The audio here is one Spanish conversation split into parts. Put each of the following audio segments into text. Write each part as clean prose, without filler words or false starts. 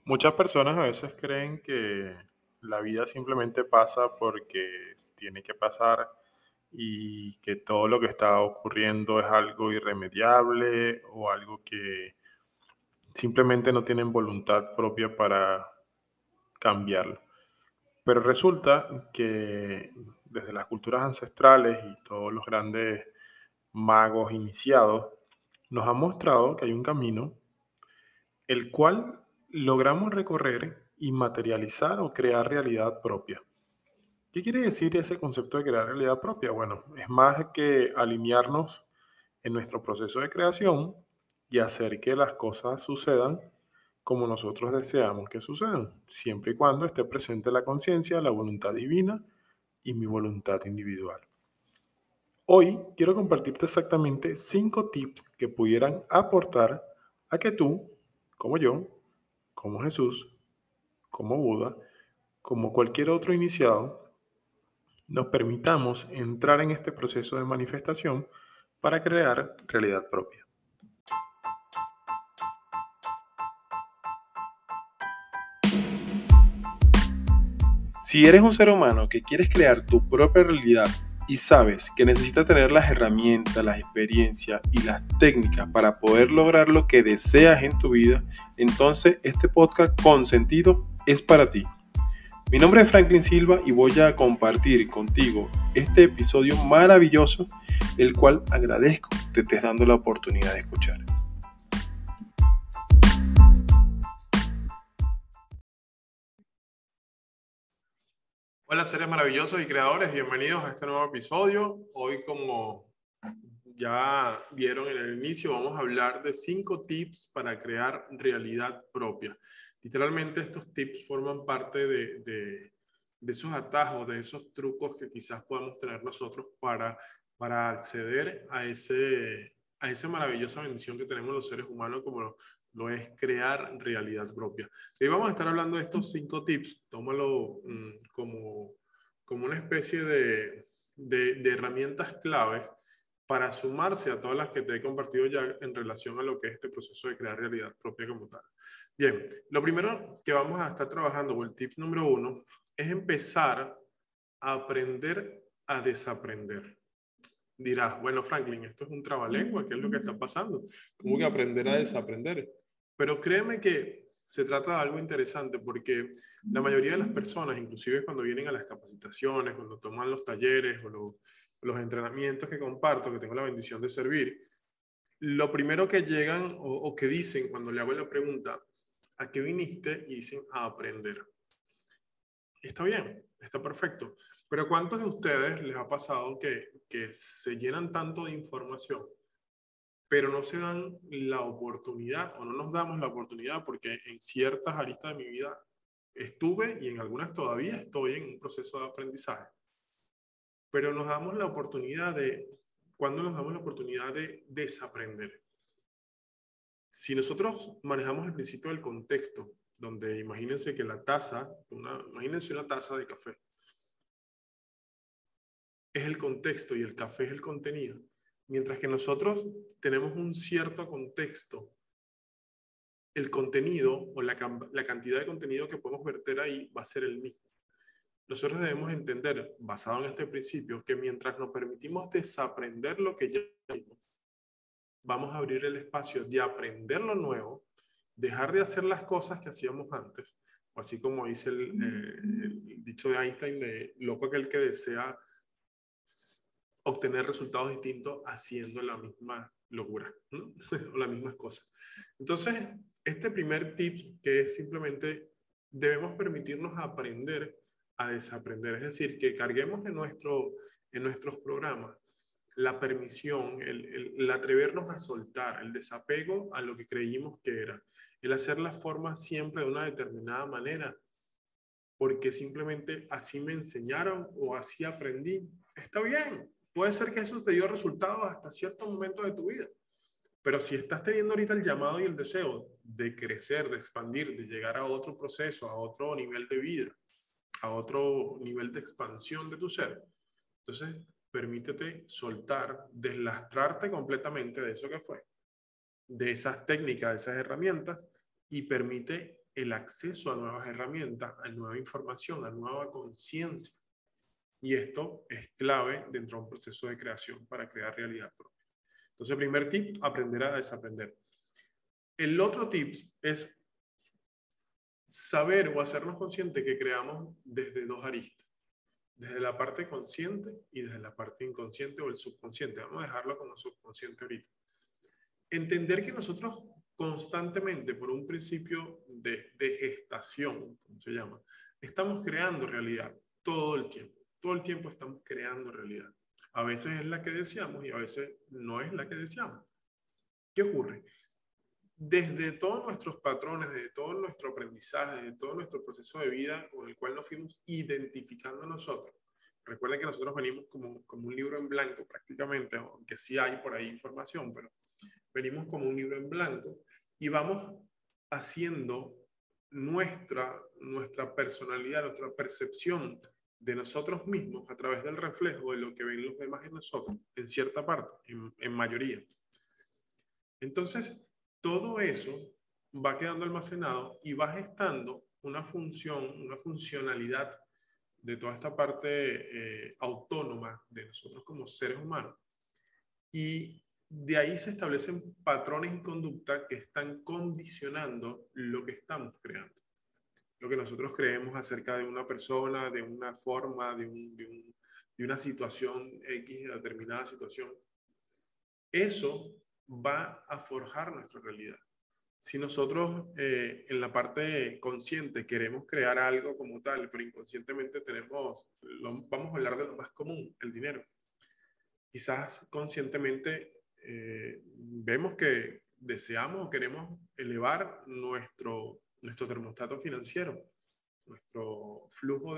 Muchas personas a veces creen que la vida simplemente pasa porque tiene que pasar y que todo lo que está ocurriendo es algo irremediable o algo que simplemente no tienen voluntad propia para cambiarlo. Pero resulta que desde las culturas ancestrales y todos los grandes magos iniciados nos han mostrado que hay un camino el cual logramos recorrer y materializar o crear realidad propia. ¿Qué quiere decir ese concepto de crear realidad propia? Bueno, es más que alinearnos en nuestro proceso de creación y hacer que las cosas sucedan como nosotros deseamos que sucedan, siempre y cuando esté presente la conciencia, la voluntad divina y mi voluntad individual. Hoy quiero compartirte exactamente 5 tips que pudieran aportar a que tú, como yo, como Jesús, como Buda, como cualquier otro iniciado, nos permitamos entrar en este proceso de manifestación para crear realidad propia. Si eres un ser humano que quieres crear tu propia realidad y sabes que necesitas tener las herramientas, las experiencias y las técnicas para poder lograr lo que deseas en tu vida, entonces este podcast con sentido es para ti. Mi nombre es Franklin Silva y voy a compartir contigo este episodio maravilloso, el cual agradezco que te estés dando la oportunidad de escuchar. Hola seres maravillosos y creadores, bienvenidos a este nuevo episodio. Hoy, como ya vieron en el inicio, vamos a hablar de 5 tips para crear realidad propia. Literalmente estos tips forman parte de esos atajos, de esos trucos que quizás podamos tener nosotros para acceder a esa maravillosa bendición que tenemos los seres humanos como lo es crear realidad propia. Hoy vamos a estar hablando de estos 5 tips, tómalo como una especie de herramientas claves para sumarse a todas las que te he compartido ya en relación a lo que es este proceso de crear realidad propia como tal. Bien, lo primero que vamos a estar trabajando, o el tip número 1, es empezar a aprender a desaprender. Dirás, bueno, Franklin, esto es un trabalengua, ¿qué es lo que está pasando? ¿Cómo que aprender a desaprender? Pero créeme que se trata de algo interesante porque la mayoría de las personas, inclusive cuando vienen a las capacitaciones, cuando toman los talleres o los entrenamientos que comparto, que tengo la bendición de servir, lo primero que llegan o que dicen cuando le hago la pregunta, ¿a qué viniste? Y dicen, a aprender. Está bien, está perfecto. Pero ¿cuántos de ustedes les ha pasado que se llenan tanto de información, pero no se dan la oportunidad o no nos damos la oportunidad porque en ciertas aristas de mi vida estuve y en algunas todavía estoy en un proceso de aprendizaje? Pero nos damos la oportunidad ¿cuándo nos damos la oportunidad de desaprender? Si nosotros manejamos el principio del contexto, donde imagínense que imagínense una taza de café, es el contexto y el café es el contenido. Mientras que nosotros tenemos un cierto contexto, el contenido o la cantidad de contenido que podemos verter ahí va a ser el mismo. Nosotros debemos entender, basado en este principio, que mientras nos permitimos desaprender lo que ya vimos, vamos a abrir el espacio de aprender lo nuevo, dejar de hacer las cosas que hacíamos antes, o así como dice el dicho de Einstein de loco aquel que desea obtener resultados distintos haciendo la misma locura, ¿no? O las mismas cosas. Entonces, este primer tip que es simplemente debemos permitirnos aprender a desaprender, es decir, que carguemos en nuestros programas la permisión, el atrevernos a soltar, el desapego a lo que creímos que era, el hacer las formas siempre de una determinada manera, porque simplemente así me enseñaron o así aprendí. Está bien, puede ser que eso te dio resultados hasta cierto momento de tu vida, pero si estás teniendo ahorita el llamado y el deseo de crecer, de expandir, de llegar a otro proceso, a otro nivel de vida, a otro nivel de expansión de tu ser, entonces permítete soltar, deslastrarte completamente de eso que fue, de esas técnicas, de esas herramientas, y permite el acceso a nuevas herramientas, a nueva información, a nueva conciencia. Y esto es clave dentro de un proceso de creación para crear realidad propia. Entonces, primer tip, aprender a desaprender. El otro tip es saber o hacernos conscientes que creamos desde dos aristas. Desde la parte consciente y desde la parte inconsciente o el subconsciente. Vamos a dejarlo como subconsciente ahorita. Entender que nosotros constantemente, por un principio de gestación, como se llama, estamos creando realidad todo el tiempo. Todo el tiempo estamos creando realidad. A veces es la que deseamos y a veces no es la que deseamos. ¿Qué ocurre? Desde todos nuestros patrones, desde todo nuestro aprendizaje, desde todo nuestro proceso de vida con el cual nos fuimos identificando nosotros. Recuerden que nosotros venimos como un libro en blanco prácticamente, aunque sí hay por ahí información, pero venimos como un libro en blanco y vamos haciendo nuestra personalidad, nuestra percepción de nosotros mismos a través del reflejo de lo que ven los demás en nosotros, en cierta parte, en mayoría. Entonces, todo eso va quedando almacenado y va gestando una función, una funcionalidad de toda esta parte autónoma de nosotros como seres humanos. Y de ahí se establecen patrones y conductas que están condicionando lo que estamos creando. Lo que nosotros creemos acerca de una persona, de una forma, de una situación X, determinada situación. Eso va a forjar nuestra realidad. Si nosotros en la parte consciente queremos crear algo como tal, pero inconscientemente vamos a hablar de lo más común, el dinero. Quizás conscientemente vemos que deseamos o queremos elevar nuestro termostato financiero, nuestro flujo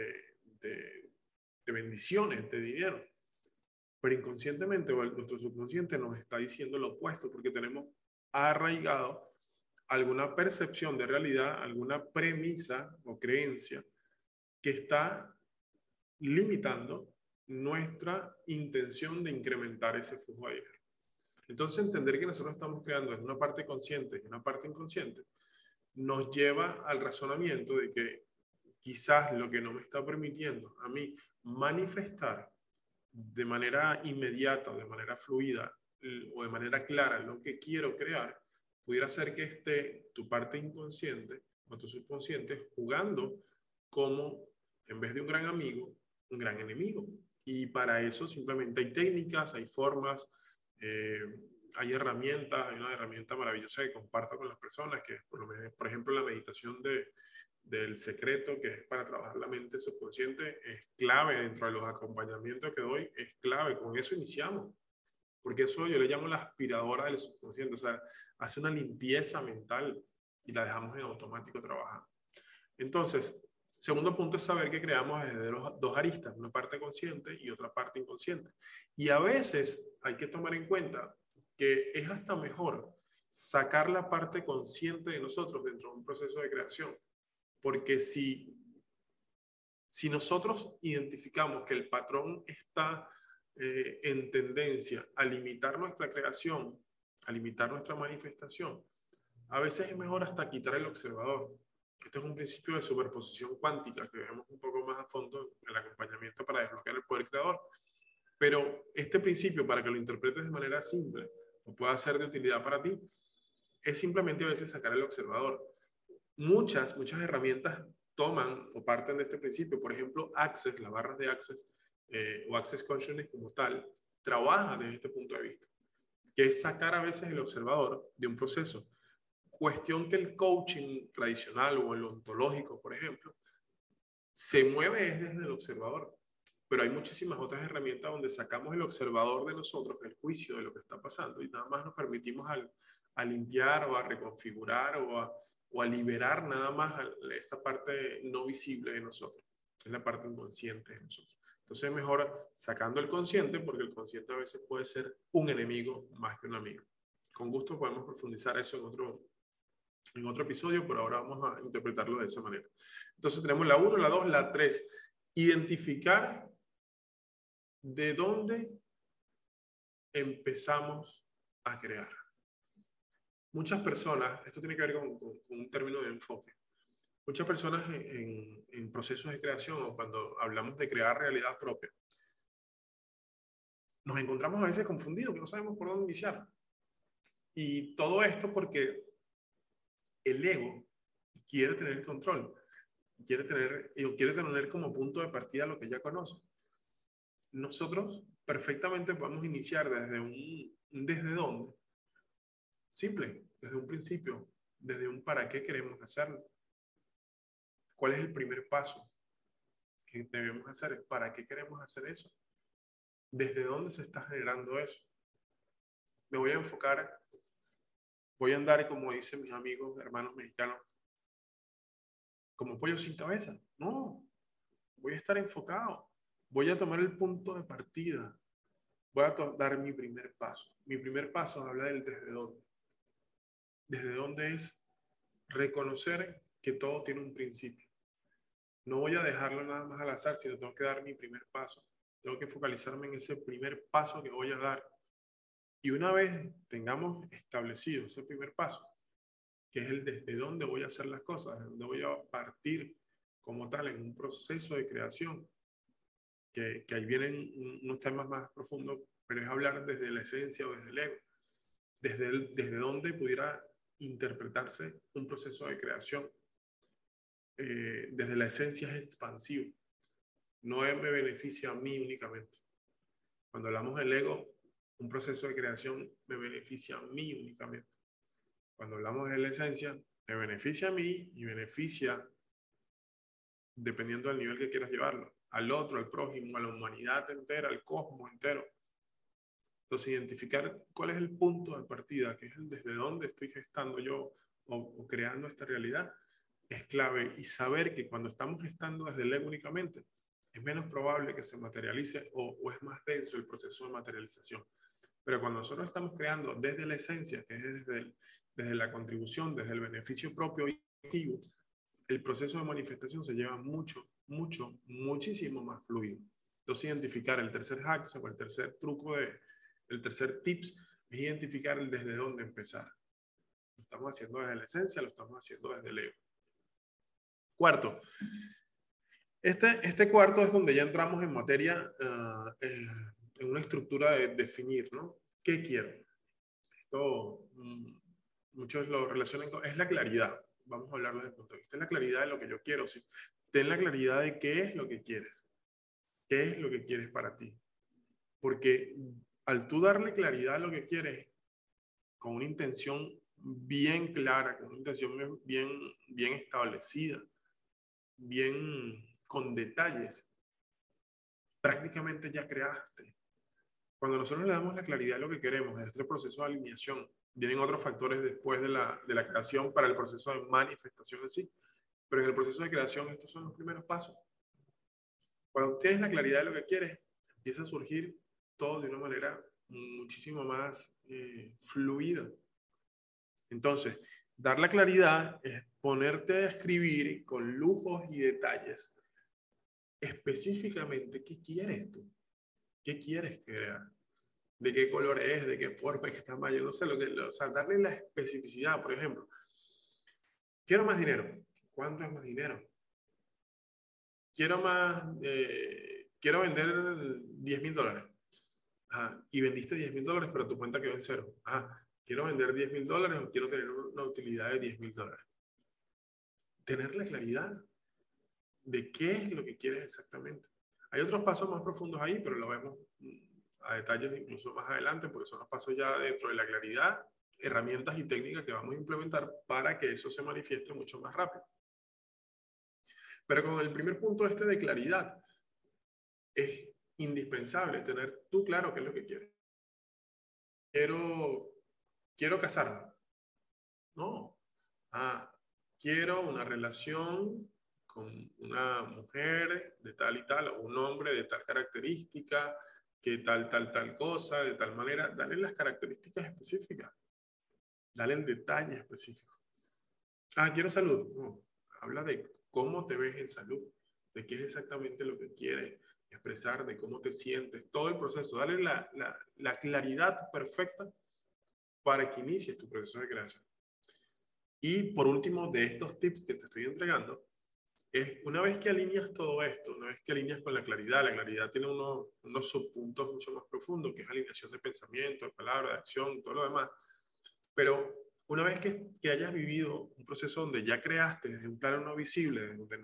de bendiciones, de dinero. Pero inconscientemente o nuestro subconsciente nos está diciendo lo opuesto porque tenemos arraigado alguna percepción de realidad, alguna premisa o creencia que está limitando nuestra intención de incrementar ese flujo de dinero. Entonces, entender que nosotros estamos creando en una parte consciente y una parte inconsciente nos lleva al razonamiento de que quizás lo que no me está permitiendo a mí manifestar de manera inmediata o de manera fluida o de manera clara lo que quiero crear, pudiera ser que esté tu parte inconsciente o tu subconsciente jugando como, en vez de un gran amigo, un gran enemigo. Y para eso simplemente hay técnicas, hay formas, hay herramientas. Hay una herramienta maravillosa que comparto con las personas, que es por ejemplo la meditación del secreto, que es para trabajar la mente subconsciente. Es clave dentro de los acompañamientos que doy, es clave. Con eso iniciamos, porque eso yo le llamo la aspiradora del subconsciente. O sea, hace una limpieza mental y la dejamos en automático trabajando. Entonces, segundo punto es saber que creamos desde dos aristas, una parte consciente y otra parte inconsciente. Y a veces hay que tomar en cuenta que es hasta mejor sacar la parte consciente de nosotros dentro de un proceso de creación. Porque si nosotros identificamos que el patrón está en tendencia a limitar nuestra creación, a limitar nuestra manifestación, a veces es mejor hasta quitar el observador. Este es un principio de superposición cuántica que vemos un poco más a fondo en el acompañamiento para desbloquear el poder creador. Pero este principio, para que lo interpretes de manera simple o pueda ser de utilidad para ti, es simplemente a veces sacar el observador. Muchas herramientas toman o parten de este principio. Por ejemplo, Access, las barras de Access o Access Consciousness como tal, trabaja desde este punto de vista, que es sacar a veces el observador de un proceso. Cuestión que el coaching tradicional o el ontológico, por ejemplo, se mueve desde el observador. Pero hay muchísimas otras herramientas donde sacamos el observador de nosotros, el juicio de lo que está pasando, y nada más nos permitimos a limpiar o a reconfigurar o a liberar nada más esa parte no visible de nosotros. Es la parte inconsciente de nosotros. Entonces es mejor sacando el consciente, porque el consciente a veces puede ser un enemigo más que un amigo. Con gusto podemos profundizar eso en otro episodio, pero ahora vamos a interpretarlo de esa manera. Entonces tenemos la 1, la 2, la 3. Identificar de dónde empezamos a crear. muchas personas, esto tiene que ver con un término de enfoque, muchas personas en procesos de creación o cuando hablamos de crear realidad propia, nos encontramos a veces confundidos, que no sabemos por dónde iniciar. Y todo esto porque el ego quiere tener control, quiere tener como punto de partida lo que ya conoce. Nosotros perfectamente podemos iniciar desde dónde. Simple, desde un principio, desde un para qué queremos hacerlo. ¿Cuál es el primer paso que debemos hacer? ¿Para qué queremos hacer eso? ¿Desde dónde se está generando eso? Me voy a enfocar, voy a andar, como dicen mis amigos, hermanos mexicanos, como pollo sin cabeza. No, voy a estar enfocado. Voy a tomar el punto de partida. Voy a dar mi primer paso. Mi primer paso habla del desde dónde. Desde dónde es reconocer que todo tiene un principio. No voy a dejarlo nada más al azar, sino tengo que dar mi primer paso. Tengo que focalizarme en ese primer paso que voy a dar. Y una vez tengamos establecido ese primer paso, que es el desde dónde voy a hacer las cosas, desde dónde voy a partir como tal en un proceso de creación, que ahí vienen unos temas más profundos, pero es hablar desde la esencia o desde el ego, desde dónde pudiera interpretarse un proceso de creación. Desde la esencia es expansivo, no me beneficia a mí únicamente. Cuando hablamos del ego, un proceso de creación me beneficia a mí únicamente. Cuando hablamos de la esencia, me beneficia a mí y beneficia, dependiendo del nivel que quieras llevarlo, al otro, al prójimo, a la humanidad entera, al cosmos entero. Entonces, identificar cuál es el punto de partida, que es el desde dónde estoy gestando yo o creando esta realidad, es clave. Y saber que cuando estamos gestando desde el ego únicamente, es menos probable que se materialice o es más denso el proceso de materialización. Pero cuando nosotros estamos creando desde la esencia, que es desde la contribución, desde el beneficio propio y activo, el proceso de manifestación se lleva muchísimo más fluido. Entonces, identificar el tercer hack o el tercer truco, el tercer tips, es identificar el desde dónde empezar. Lo estamos haciendo desde la esencia, lo estamos haciendo desde el ego. Cuarto, este cuarto es donde ya entramos en materia, en una estructura de definir, ¿no? ¿Qué quiero? Esto muchos lo relacionan con, es la claridad. Vamos a hablar desde el punto de vista. Es la claridad de lo que yo quiero. ¿Sí? Ten la claridad de qué es lo que quieres. ¿Qué es lo que quieres para ti? Porque al tú darle claridad a lo que quieres, con una intención bien clara, con una intención bien establecida, bien con detalles, prácticamente ya creaste. Cuando nosotros le damos la claridad a lo que queremos, en este proceso de alineación, vienen otros factores después de la creación para el proceso de manifestación en sí. Pero en el proceso de creación, estos son los primeros pasos. Cuando tienes la claridad de lo que quieres, empieza a surgir todo de una manera muchísimo más fluida. Entonces, dar la claridad es ponerte a escribir con lujos y detalles específicamente qué quieres tú, qué quieres crear, de qué color es, de qué forma, de qué tamaño, no sé, o sea, darle la especificidad. Por ejemplo, quiero más dinero. ¿Cuánto es más dinero? Quiero vender $10,000. Ajá, y vendiste $10,000, pero tu cuenta quedó en cero. Ajá, quiero vender $10,000 o quiero tener una utilidad de $10,000. Tener la claridad de qué es lo que quieres exactamente. Hay otros pasos más profundos ahí, pero lo vemos a detalles incluso más adelante, porque son los pasos ya dentro de la claridad, herramientas y técnicas que vamos a implementar para que eso se manifieste mucho más rápido. Pero con el primer punto este de claridad, es indispensable tener tú claro qué es lo que quieres. Quiero casarme. No. Quiero una relación con una mujer de tal y tal, o un hombre de tal característica, que tal cosa, de tal manera. Dale las características específicas. Dale el detalle específico. Quiero salud. No. Habla de cómo te ves en salud, de qué es exactamente lo que quieres expresar, de cómo te sientes, todo el proceso. Dale la claridad perfecta para que inicies tu proceso de creación. Y por último, de estos tips que te estoy entregando, es una vez que alineas todo esto, una vez que alineas con la claridad tiene unos subpuntos mucho más profundos, que es alineación de pensamiento, de palabra, de acción, todo lo demás. Pero una vez que hayas vivido un proceso donde ya creaste desde un plano no visible, donde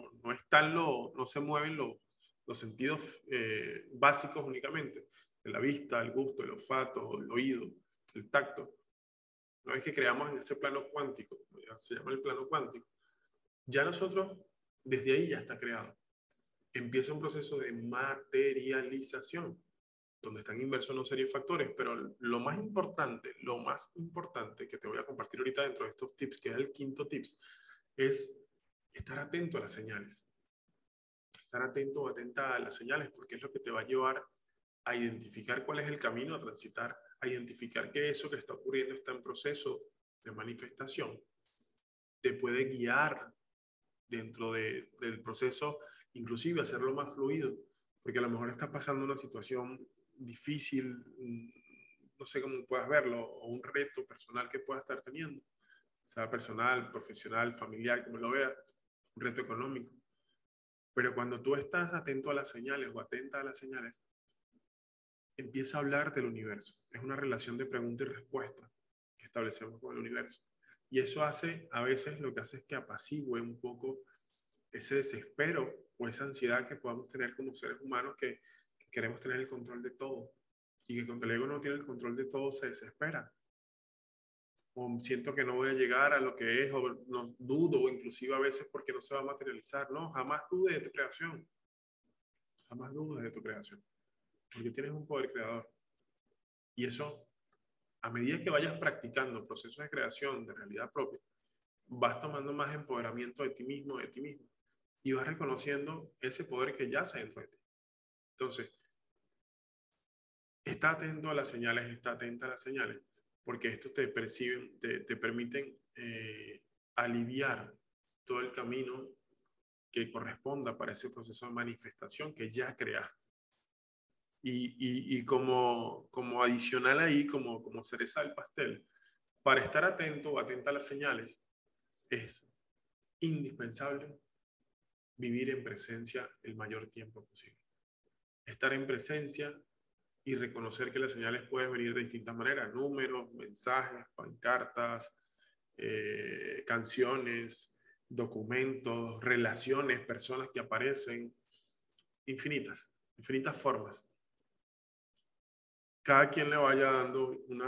no se mueven los sentidos básicos únicamente, de la vista, el gusto, el olfato, el oído, el tacto, una vez que creamos en ese plano cuántico, se llama el plano cuántico, ya nosotros, desde ahí ya está creado. Empieza un proceso de materialización, donde están inversos una serie de factores, pero lo más importante que te voy a compartir ahorita dentro de estos tips, que es el quinto tips, es estar atento a las señales. Estar atento o atenta a las señales, porque es lo que te va a llevar a identificar cuál es el camino a transitar, a identificar que eso que está ocurriendo está en proceso de manifestación, te puede guiar dentro del proceso, inclusive hacerlo más fluido, porque a lo mejor estás pasando una situación difícil, no sé cómo puedas verlo, o un reto personal que puedas estar teniendo, sea personal, profesional, familiar, como lo veas, un reto económico. Pero cuando tú estás atento a las señales o atenta a las señales, empieza a hablar del universo. Es una relación de pregunta y respuesta que establecemos con el universo. Y eso hace, a veces lo que hace es que apacigüe un poco ese desespero o esa ansiedad que podamos tener como seres humanos que queremos tener el control de todo. Y que cuando el ego no tiene el control de todo se desespera. O siento que no voy a llegar a lo que es, o no, dudo, o inclusive a veces porque no se va a materializar. No, jamás dudes de tu creación. Jamás dudes de tu creación. Porque tienes un poder creador. Y eso, a medida que vayas practicando procesos de creación de realidad propia, vas tomando más empoderamiento de ti mismo, de ti mismo. Y vas reconociendo ese poder que yace dentro de ti. Entonces, está atento a las señales, está atenta a las señales, porque estos te permiten aliviar todo el camino que corresponda para ese proceso de manifestación que ya creaste. Y como adicional ahí, como cereza del pastel, para estar atento o atenta a las señales, es indispensable vivir en presencia el mayor tiempo posible. Estar en presencia y reconocer que las señales pueden venir de distintas maneras, números, mensajes, pancartas, canciones, documentos, relaciones, personas que aparecen, infinitas formas. Cada quien le vaya dando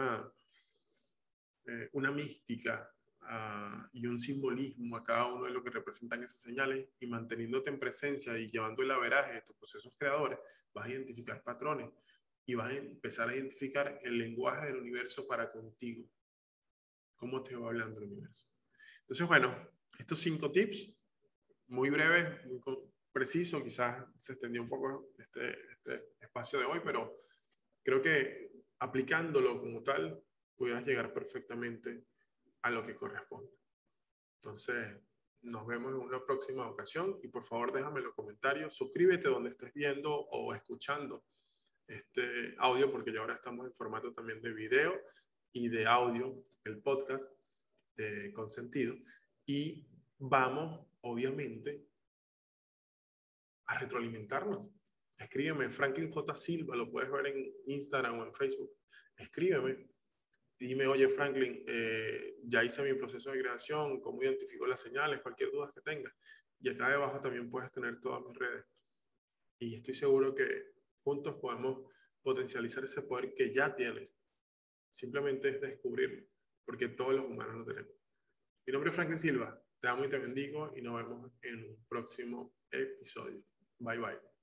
una mística y un simbolismo a cada uno de lo que representan esas señales, y manteniéndote en presencia y llevando el averaje de tus procesos creadores, vas a identificar patrones y vas a empezar a identificar el lenguaje del universo para contigo. ¿Cómo te va hablando el universo? Entonces, bueno, estos 5 tips, muy breves, muy precisos, quizás se extendió un poco este espacio de hoy, pero creo que aplicándolo como tal, pudieras llegar perfectamente a lo que corresponde. Entonces, nos vemos en una próxima ocasión y por favor déjame en los comentarios, suscríbete donde estés viendo o escuchando este audio, porque ya ahora estamos en formato también de video y de audio, el podcast de Consentido, y vamos obviamente a retroalimentarnos. Escríbeme, Franklin J. Silva, lo puedes ver en Instagram o en Facebook. Escríbeme, dime, oye Franklin, ya hice mi proceso de creación, cómo identifico las señales, cualquier duda que tengas. Y acá debajo también puedes tener todas mis redes. Y estoy seguro que juntos podemos potencializar ese poder que ya tienes. Simplemente es descubrirlo, porque todos los humanos lo tenemos. Mi nombre es Franklin Silva, te amo y te bendigo y nos vemos en un próximo episodio. Bye bye.